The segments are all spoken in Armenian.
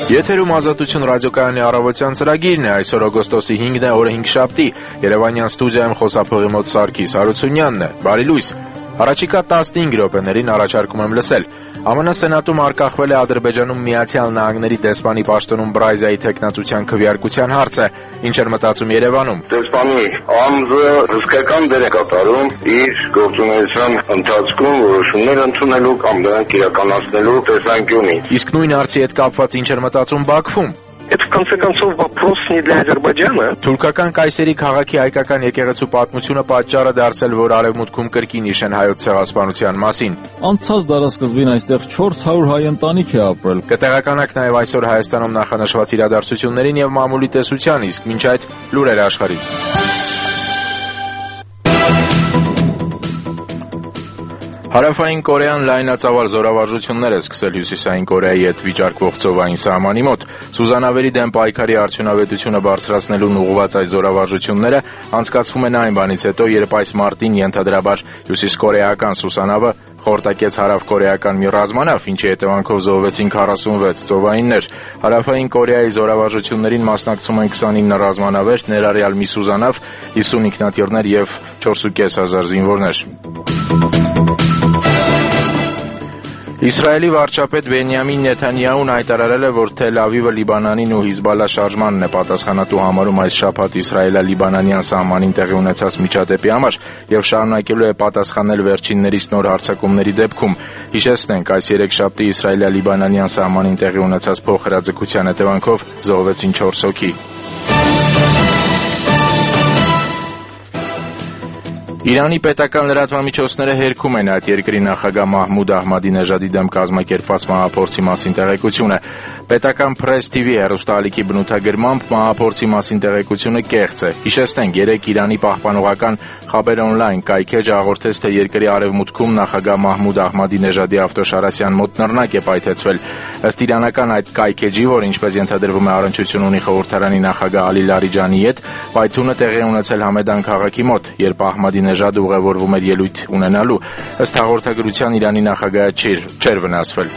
Եթերում Ազատություն ռադիոկայանի առավոտյան ծրագիրն է, այսօր օգոստոսի 5-ն է, օրը 5շաբթի, Երևանյան ստուդիայում խոսափողի մոտ Սարգիս Հարությունյանն է, բարի լույս, առաջիկա 15 րոպեներին առաջարկում եմ լսել, ԱՄՆ Սենատում արկախվել է Ադրբեջանում Միացյալ Նահանգների դեսպանի պաշտոնում Բրազիայի թեկնածության քվեարկության հարցը, ինչ էր մտածում Երևանում։ Դեսպանի անձը հսկայական դեր է կատարում իր գործունեության ընթացքում որոշումներ ընդունելու կամ դրանք իրականացնելու տեսանկյունից։ Իսկ նույն հարցի հետ կապված ինչ էր մտածում Բաքվում։ Это, в конце концов, вопрос не для Азербайджана. Թուրքական Կայսերի քաղաքի հայկական եկեղեցու պատմությունը պատճառը դարձել, որ արևմուտքում կրկին իշեն հայոց ցեղասպանության մասին։ Անցած դարասկզբին այստեղ 400 հայ ընտանիք է ապրել։ Կտեղականանք նաև այսօր Հայաստանում նախանշված իրադարձություններին եւ մամուլի տեսության, իսկ մինչ այդ լուրեր աշխարհից։ Հարավային Կորեան լայնածավալ զորավարժություններ է սկսել Հյուսիսային Կորեայի հետ վիճարկվող ծովային սահմանի մոտ։ Սուզանավերի դեմ պայքարի արդյունավետությունը բարձրացնելուն ուղղված այս զորավարժությունները անցկացվում են այն բանից հետո, երբ այս մարտին ենթադրաբար հյուսիսկորեական Սուսանավը խորտակեց հարավկորեական մի ռազմանավ, ինչի հետևանքով զոհվեցին 46 ծովայիններ։ Հարավային Կորեայի զորավարժություններին մասնակցում են 29 ռազմանավեր, ներառյալ մի Սուզանավ, 50 ինքնաթիռներ եւ 4,500 զինվորներ։ Իսրայելի վարչապետ Բենյամին Նեթանյահուն հայտարարել է, որ Թել Ավիվը Լիբանանին ու Հիզբալլա շարժմանն է պատասխանատու համարում այս շաբաթ իսրայելա-լիբանանյան սահմանին տեղի ունեցած միջադեպի համար եւ շարունակելու է պատասխանել վերջիններիս նոր հարձակումների դեպքում։ Հիշեցնենք, այս երեքշաբթի իսրայելա-լիբանանյան սահմանին տեղի ունեցած փոխհրաձգության հետևանքով զոհվեցին 4 հոգի։ Իրանի պետական լրատվամիջոցները հերքում են այդ երկրի նախագահ Մահմուդ Ահմադինեժադի դեմ կազմակերպված մահափորձի մասին տեղեկությունը։ Պետական Press TV հեռուստաալիքի բնութագրմամբ մահափորձի մասին տեղեկությունը կեղծ է։ Հիշեցնենք, երեկ Իրանի պահպանողական Խաբեր օնլայն կայքեջը հաղորդեց, թե երկրի արևմուտքում նախագահ Մահմուդ Ահմադինեժադի ավտոշարասյան մոտ նռնակ է պայթեցվել։ Ըստ իրանական այդ կայքեջի, որ ինչպես ենթադրվում է առնչություն ունի խորհրդարանի նախագահ Ալի Լարիջանի հետ, պայթյունը տեղի ունեցել Համեդան քաղաքի մոտ, երբ Ահմադինեժադը ուղևորվում էր ելույթ ունենալու։ Ըստ հաղորդագրության Իրանի նախագահը չէր վնասվել։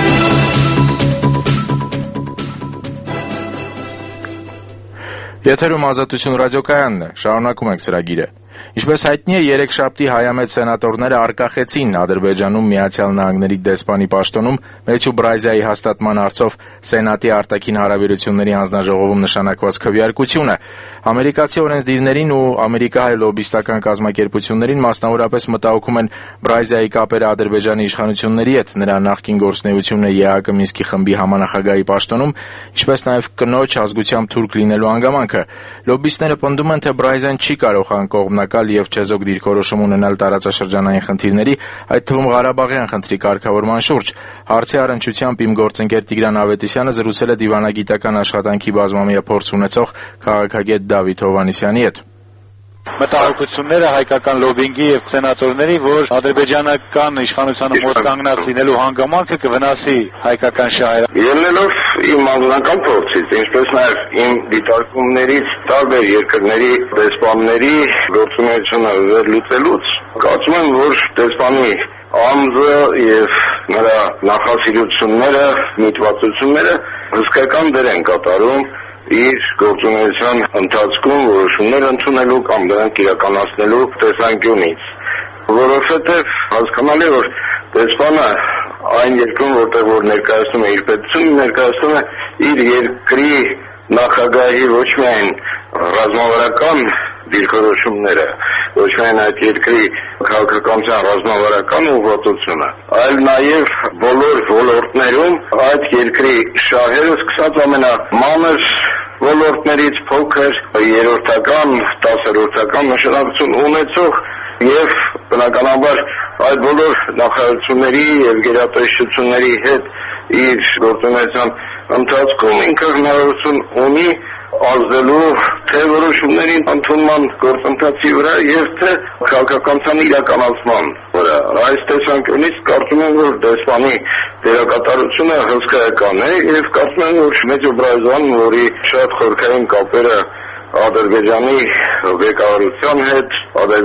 Եթերում Ազատություն ռադիոկայանն է, շարունակում ենք ծրագիրը։ Ինչպես հայտնի է, երեքշաբթի հայամետ սենատորները արկախեցին Ադրբեջանում Միացյալ Նահանգների դեսպանի պաշտոնում Մեծու Բրազիայի հաստատման հարցով Սենատի արտաքին հարաբերությունների հանձնաժողովում նշանակված քվեարկությունը։ Ամերիկացի օրենսդիրներին ու ամերիկահայ լոբիստական կազմակերպություններին մասնավորապես մտահոգում են Բրազիայի կապերը Ադրբեջանի իշխանությունների հետ, նրա նախկին գործունեությունը ԵԱՀԿ Մինսկի խմբի համանախագահի պաշտոնում, ինչպես նաև կնոջ ազգությամբ թուրք լինելու հանգամանքը։ Լոբիստները պնդում են, թե Բրազիան չի կարող անկողմնակալ եւ չեզոք դիրքորոշում ունենալ տարածաշրջանային խնդիրների, այդ թվում Ղարաբաղյան խնդրի կարգավորման շուրջ։ Հարցի առնչությամբ իմ գործընկեր Տիգրան Ավետիսյանը զրուցել է դիվանագիտական աշխատանքի բազմամյա փորձ ունեցող քաղաքագետ Դավիթ Հովհաննիսյանի հետ։ Մտահոգությունները հայկական լոբինգի եւ սենատորների, որ ադրբեջանական իշխանությանը մոտ կանգնած լինելու հանգամանքը կվնասի հայկական շահերը։ Ելնելով իմ անձնական փորձից, ինչպես նաև իմ դիտարկումներից տարբեր երկրների դեսպանների գործունեությունը վերլուծելուց, կարծում եմ, որ դեսպանի անձը եւ նրա նախասիրությունները, միտվածությունները հսկայական դեր են կատարում իր գործունեության ընթացքում որոշումներ ընդունելու կամ դրանք իրականացնելու տեսանկյունից, որովհետև հասկանալի է, որ դեսպանը այն երկրում, որտեղ որ ներկայացնում է իր պետությունը, ներկայացնում է իր երկրի նախագահի ոչ միայն ռազմավարական դիրքորոշումները, ոչ միայն այդ երկրի քաղաքականության ռազմավարական ուղղվածությունը, այլ նաև բոլոր ոլորտներում այդ երկրի շահերը սկսած ամենամանր ոլորտներից փոքր, երրորդական, 10-րդական նշանակություն ունեցող եւ բնականաբար այդ բոլոր նախարարությունների եւ գերատեսչությունների հետ իր գործունեության ընթացքում ինքը հնարավորություն ունի ազդելու թե որոշումների ընդունման գործընթացի վրա եւ թե քաղաքականության իրականացման վրա։ Այս տեսանկյունից կարծում եմ, որ դեսպանի դերակատարությունը հսկայական է եւ կարծում եմ, որ Մեծու Բրազիան, որի շատ խորքային կապերը Ադրբեջանի ղեկավարության հետ,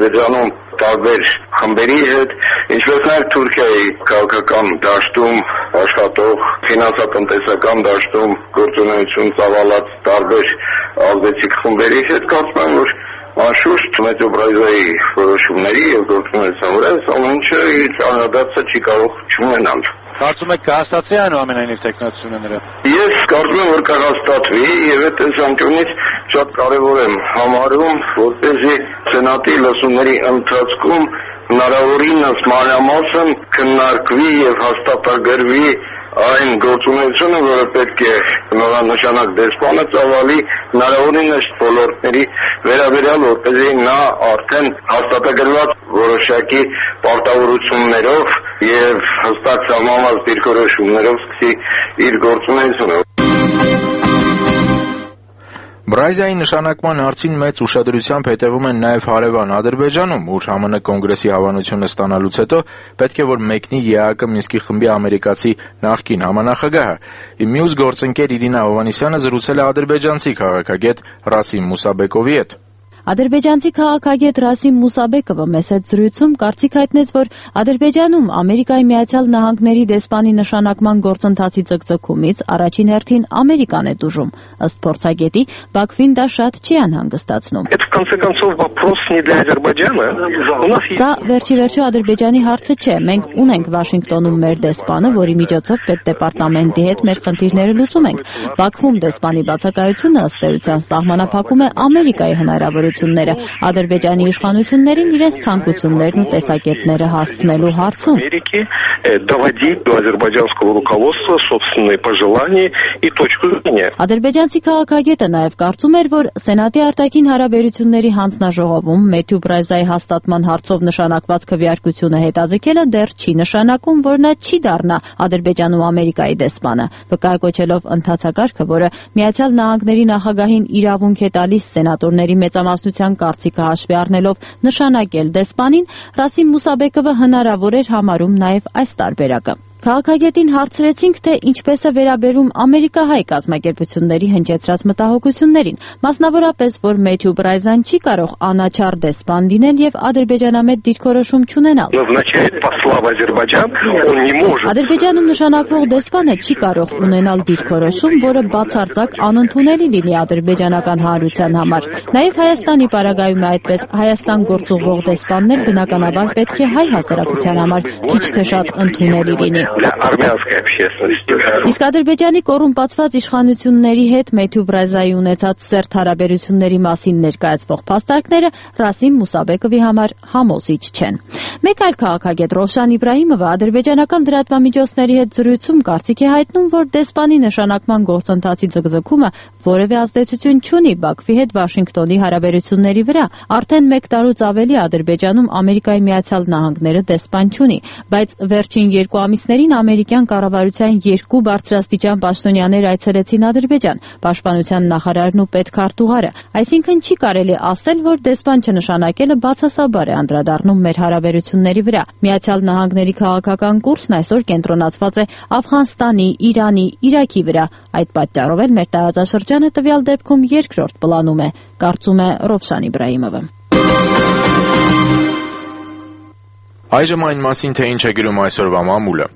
Ադրբեջանում տարբեր խմբերի հետ, ինչպես նաև Թուրքիայի քաղաքական դաշտում աշխատող ֆինանսատնտեսական դաշտում գործունեություն ծավալած տարբեր ազդեցիկ խմբերի հետ կարծում եմ, որ անշուշտ Մետրոբրայզայի որոշումների եւ գործունեության վրա ամեն ինչը իր անհատացը չի կարող չունենալ։ Կարծում եք կհաստատվի այնուամենայնիվ տեխնացությունները։ Ես կարծում եմ, որ կհաստատվի եւ այդ տեսանկյունից շատ կարեւոր եմ համարում, որպեսզի Սենատի լսումների ընթացքում հնարավորինս մանրամասն քննարկվի եւ հաստատագրվի այն գործունեությունը, որը պետք է նորանշանակ դեսպանը ծավալի հնարավորինս ոլորտների վերաբերյալ, որպեսզի նա արդեն հաստատագրված որոշակի պարտավորություններով եւ հստակ սահմանված դիրքորոշումներով սկսի իր գործունեությունը։ Բրազիայի նշանակման հարցին մեծ ուշադրությամբ հետևում են նաև հարևան Ադրբեջանում, ուր ԱՄՆ կոնգրեսի հավանությունը ստանալուց հետո պետք է որ մեկնի ԵԱՀԿ Մինսկի խմբի ամերիկացի նախկին համանախագահը։ Մյուս գործընկեր Իրինա Հովհաննիսյանը զրուցել է ադրբեջանցի քաղաքագետ Ռասիմ Մուսաբեկովի հետ։ Ադրբեջանցի քաղաքագետ Ռասիմ Մուսաբեկովը մեծ հետ զրույցում կարծիք հայտնեց, որ Ադրբեջանում Ամերիկայի Միացյալ Նահանգների դեսպանի նշանակման գործընթացի ձգձգումից առաջին հերթին Ամերիկան է տուժում։ Ըստ փորձագետի, Բաքվին դա շատ չի անհանգստացնում։ Սա վերջիվերջո Ադրբեջանի հարցը չէ։ Մենք ունենք Վաշինգտոնում մեր դեսպանը, որի միջոցով պետդեպարտամենտի հետ մեր խնդիրները լուծում ենք։ Բաքվում դեսպանի բացակայությունը ըստ էության սահմանափակում է Ամերիկայի հնարավորությունները Ադրբեջանի իշխանություններին իրենց ցանկություններն ու տեսակետները հասցնելու հարցում։ Ադրբեջանցի քաղաքագետը նաև կարծում էր, որ Սենատի արտաքին հարաբերությունների հանձնաժողովում Մեթյու Բրայզայի հաստատման հարցով նշանակված քվեարկությունը հետաձգելը դեռ չի նշանակում, որ նա չի դառնա Ադրբեջանում Ամերիկայի դեսպանը։ Վկայակոչելով ընթացակարգը, որը Միացյալ Նահանգների նախագահին իրավունք է տալիս սենատորների մեծամասնության կարծիքը հաշվի առնելով նշանակել դեսպանին, Ռասիմ Մուսաբեկովը հնարավոր էր համարում նաև այս տարբերակը։ Քաղաքագետին հարցրեցինք, թե ինչպես է վերաբերում ամերիկահայ կազմակերպությունների հնչեցրած մտահոգություններին, մասնավորապես, որ Մեթյու Բրայզան չի կարող անաչառ դեսպան լինել եւ ադրբեջանամետ դիրքորոշում չունենալ։ Ադրբեջանում նշանակվող դեսպանը չի կարող ունենալ դիրքորոշում, որը բացարձակ անընդունելի լինի ադրբեջանական հանրության համար։ Նաեւ Հայաստանի պարագայում է այդպես, Հայաստան գործուղող դեսպանն էլ բնականաբար պետք է հայ հասարակության համար քիչ թե շատ ընդունելի լինի։ Իսկ Ադրբեջանի կոռումպացված իշխանությունների հետ Մեթյու Բրայզայի ունեցած սերտ հարաբերությունների մասին ներկայացվող փաստարկները Ռասիմ Մուսաբեկովի համար համոզիչ չեն։ Մեկ այլ քաղաքագետ Ռովշան Իբրահիմովը ադրբեջանական լրատվամիջոցների հետ զրույցում կարծիք է հայտնում, որ դեսպանի նշանակման գործընթացի ձգձգումը որևէ ազդեցություն չունի Բաքվի հետ Վաշինգտոնի հարաբերությունների վրա։ Արդեն 1 տարուց ավելի Ադրբեջանում Ամերիկայի Միացյալ Նահանգները դեսպան չունի, բայց վերջին 2 ամիսներին ամերիկյան կառավարության 2 բարձրաստիճան պաշտոնյաներ այցելեցին Ադրբեջան, պաշտպանության նախարարն ու պետքարտուղարը։ Այսինքն չի կարելի ասել, որ դեսպան չնշանակելը բացասաբար է անդրադառնում մեր հարաբերությունների վրա։ Միացյալ Նահանգների քաղաքական կուրսն այսօր կենտրոնացված է Աֆղանստանի, Իրանի, Իրաքի վրա։ Այդ պատճառով էլ մեր տարածաշրջանը տվյալ դեպքում երկրորդ պլանում է, կարծում է Ռովշան Իբրահիմովը։ Այժմ այն մասին, թե ինչ է գրում այսօրվա մամուլը։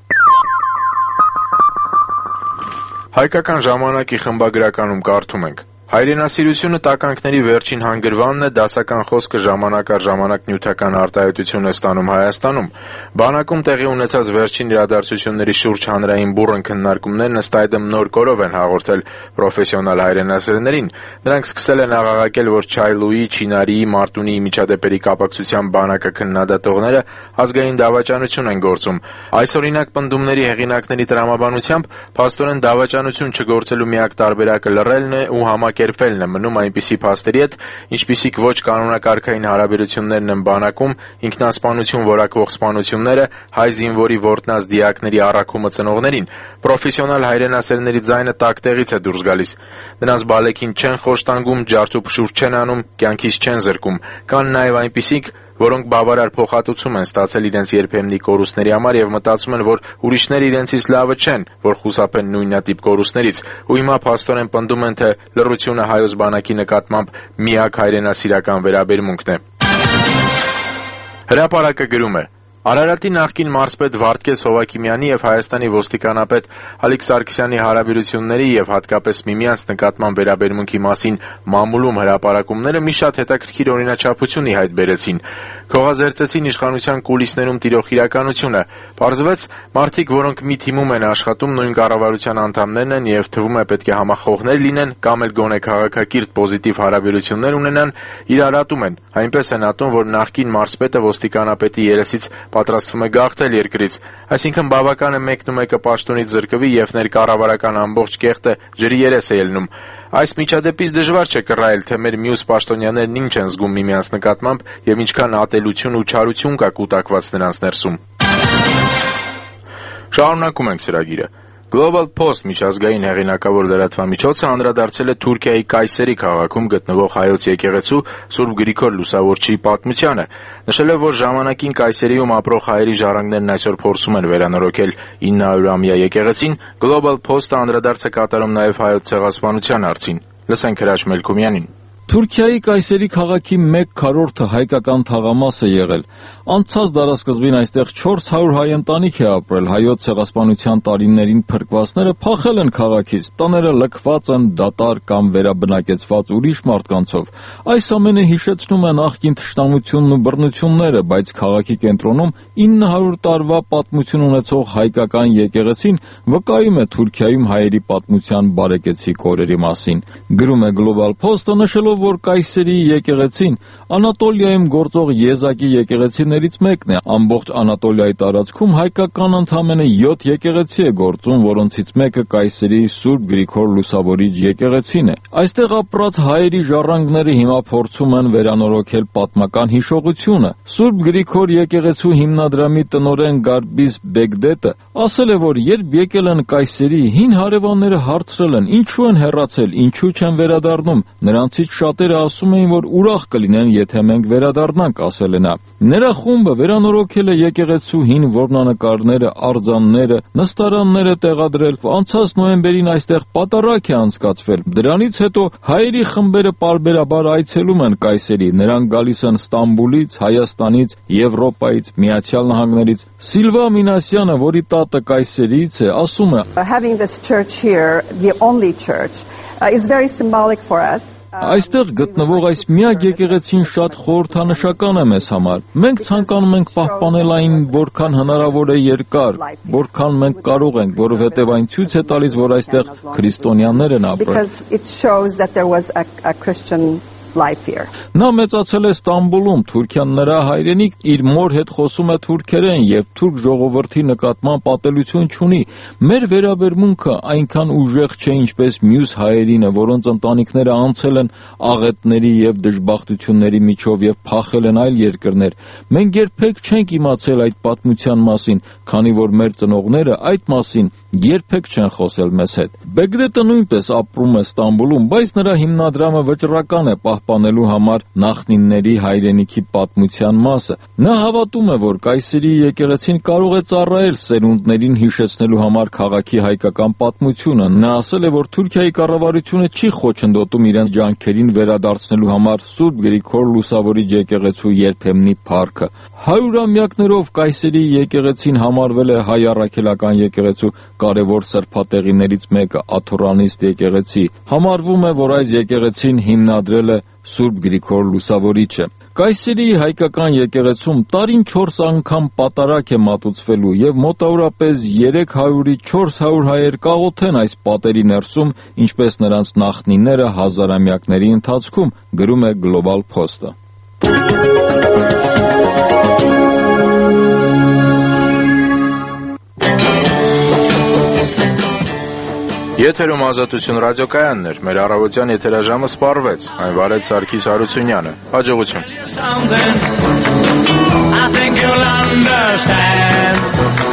Հայկական ժամանակի խմբագրականում կարդում ենք. Հայրենասիրությունը տականքների վերջին հանգրվանն է, դասական խոսքը ժամանակ առ ժամանակ նյութական արտահայտություն է ստանում Հայաստանում։ Բանակում տեղի ունեցած վերջին իրադարձությունների շուրջ հանրային բուռն քննարկումներն ըստ այդմ նոր կորով են հաղորդել պրոֆեսիոնալ հայրենասերներին։ Նրանք սկսել են աղաղակել, որ Չայլուի, Չինարիի, Մարտունիի միջադեպերի կապակցությամբ բանակը քննադատողները ազգային դավաճանություն են գործում։ Այսօրինակ պնդումների հեղինակների տրամաբանությամբ փաստորեն դավաճանություն չգործելու միակ տարբերակը լռելն է ու կերպելն է մնում այնպիսի փաստերի հետ, ինչպիսիք ոչ կանոնակարգային հարաբերություններն են բանակում, ինքնասպանություն որակվող սպանությունները, հայ զինվորի որտնած դիակների առաքումը ծնողներին։ Պրոֆեսիոնալ հայրենասերների ձայնը տակ տեղից է դուրս գալիս։ Նրանց բալեքին չեն խոշտանգում, ջարդուփշուր չեն անում, կյանքից չեն զրկում։ Կան նաև այնպիսիք, որոնք բավարար փոխհատուցում են ստացել իրենց երբեմնի կորուստների համար եւ մտածում են, որ ուրիշները իրենցից լավը չեն, որ խուսափեն նույնատիպ կորուստներից, ու հիմա փաստորեն պնդում են, թե լռությունը հայոց բանակի նկատմամբ միակ հայրենասիրական վերաբերմունքն է։ Հրապարակը գրում է. Արարատի նախկին մարզպետ Վարդգես Հովակիմյանի եւ Հայաստանի ոստիկանապետ Ալիկ Սարգսյանի հարաբերությունների եւ հատկապես միմյանց նկատմամբ վերաբերմունքի մասին մամուլում հրապարակումները մի շատ հետաքրքիր օրինաչափություն ի հայտ բերեցին։ Քողազերծեցին իշխանության կուլիսներում տիրող իրականությունը։ Պարզվեց, մարդիկ, որոնք մի թիմում են աշխատում, նույն կառավարության անդամներն են եւ թվում է պետք է համախոհներ լինեն կամ էլ գոնե քաղաքակիրթ պոզիտիվ հարաբերություններ ունենան, իրար ատում են։ Այնպես են ատում, որ նախկին մարզպետը ոստիկանապետի երեսից պատրաստվում է գաղթել երկրից, այսինքն բավական է մեկն ու մեկը պաշտոնից զրկվի եւ ներկառավարական ամբողջ կեղտը ջրի երես է ելնում։ Այս միջադեպից դժվար չէ կռահել, թե մեր մյուս պաշտոնյաներն ինչ են զգում միմյանց նկատմամբ եւ ինչքան ատելություն ու չարություն կա կուտակված նրանց ներսում։ Շարունակում ենք ծրագիրը։ Global Post միջազգային հեղինակավոր լրատվամիջոցը անդրադարձել է Թուրքիայի Կայսերի քաղաքում գտնվող հայոց եկեղեցու Սուրբ Գրիգոր Լուսավորչի պատմությանը, նշելով, որ ժամանակին Կայսերիում ապրող հայերի ժառանգներն այսօր փորձում են վերանորոգել 900-ամյա եկեղեցին, Global Post-ը անդրադարձ է կատարում նաև հայոց ցեղասպանության հարցին։ Լսենք Հրաչ Մելքումյանին։ Թուրքիայի Կայսերի քաղաքի 1/4-ը հայկական թաղամաս է եղել։ Անցած դարասկզբին այստեղ 400 հայ ընտանիք է ապրել։ Հայոց ցեղասպանության տարիներին փրկվածները փախել են քաղաքից, տները լքված են դատար կամ վերաբնակեցված ուրիշ մարդկանցով։ Այս ամենը հիշեցնում է նախկին թշնամությունն ու բռնությունները, բայց քաղաքի կենտրոնում 900 տարվա պատմություն ունեցող հայկական եկեղեցին վկայում է Թուրքիայում հայերի պատմության բարեկեցիկ օրերի մասին։ Գրում է Global Post-ը, նշելով, որ Կայսերի եկեղեցին Անատոլիայում գործող եզակի եկեղեցիներից մեկն է։ Ամբողջ Անատոլիայի տարածքում հայկական ընդամենը 7 եկեղեցի է գործում, որոնցից մեկը Կայսերի Սուրբ Գրիգոր Լուսավորիչ եկեղեցին է։ Այստեղ ապրած հայերի ժառանգները հիմա փորձում են վերանորոգել պատմական հիշողությունը։ Սուրբ Գրիգոր եկեղեցու հիմնադրամի տնօրեն Գարբիս Բեգդետը ասել է, որ երբ եկել են Կայսերի, հին հարևանները հարցրել են, ինչու են հեռացել, ինչու չեն վերադառնում։ Նրանցից շատերը ասում էին, որ ուրախ կլինեն, եթե մենք վերադառնանք, ասել է նա։ Նրա խումբը վերանորոգել է եկեղեցու հին որմնանկարները, արձանները, նստարանները տեղադրել։ Անցած նոյեմբերին այստեղ պատարագ է անցկացվել։ Դրանից հետո հայերի խմբերը պարբերաբար այցելում են Կայսերի։ Նրանք գալիս են Ստամբուլից, Հայաստանից, Եվրոպայից, Միացյալ Նահանգներից։ Սիլվա Մինասյանը, որի տատը Կայսերից է, ասում է. Having this church here, the only church, is very symbolic for us. Այստեղ գտնվող այս միակ եկեղեցին շատ խորհրդանշական է մեզ համար։ Մենք ցանկանում ենք պահպանել այն որքան հնարավոր է երկար, որքան մենք կարող ենք, որովհետև այն ցույց է տալիս, որ այստեղ քրիստոնյաներ են ապրել։ Նա մեծացել է Ստամբուլում, Թուրքիան նրա հայրենիք, իր մոր հետ խոսում է թուրքերեն եւ թուրք ժողովրդի նկատմամբ պատելություն չունի։ Մեր վերաբերմունքը այնքան ուժեղ չէ, ինչպես մյուս հայերինը, որոնց ընտանիքները անցել են աղետների եւ դժբախտությունների միջով եւ փախել են այլ երկրներ։ Մենք երբեք չենք իմացել այդ պատմության մասին, քանի որ մեր ծնողները այդ մասին երբեք չեն խոսել մեզ հետ։ Բեգդետը նույնպես ապրում է Ստամբուլում, բայց նրա հիմնադրամը վճռական է պահպանելու համար նախնիների հայրենիքի պատմության մասը։ Նա հավատում է, որ Կայսերի եկեղեցին կարող է ծառայել սերունդներին հիշեցնելու համար քաղաքի հայկական պատմությունը։ Նա ասել է, որ Թուրքիայի կառավարությունը չի խոչընդոտում իրենց ջանքերին վերադարձնելու համար Սուրբ Գրիգոր Լուսավորիչ եկեղեցու երբեմնի փառքը։ 100-ամյակներով Կայսերի եկեղեցին համարվել է հայ առաքելական եկեղեցու կարևոր սրբատեղիներից մեկը, Աթորանիստ եկեղեցի։ Համարվում է, որ այս եկեղեցին հիմնադրել է Սուրբ Գրիգոր Լուսավորիչը։ Կայսերի հայկական եկեղեցում տարին 4 անգամ պատարագ է մատուցվելու եւ մոտավորապես 300-ից 400 հայեր կաղոթեն այս պատերի ներսում, ինչպես նրանց նախնիները հազարամյակների ընթացքում, գրում է Global Post-ը։ Եթերում Ազատություն ռադիոկայանն էր, մեր առավոտյան եթերաժամը սպառվեց, այն վարեց Սարգիս Հարությունյանը, հաջողություն։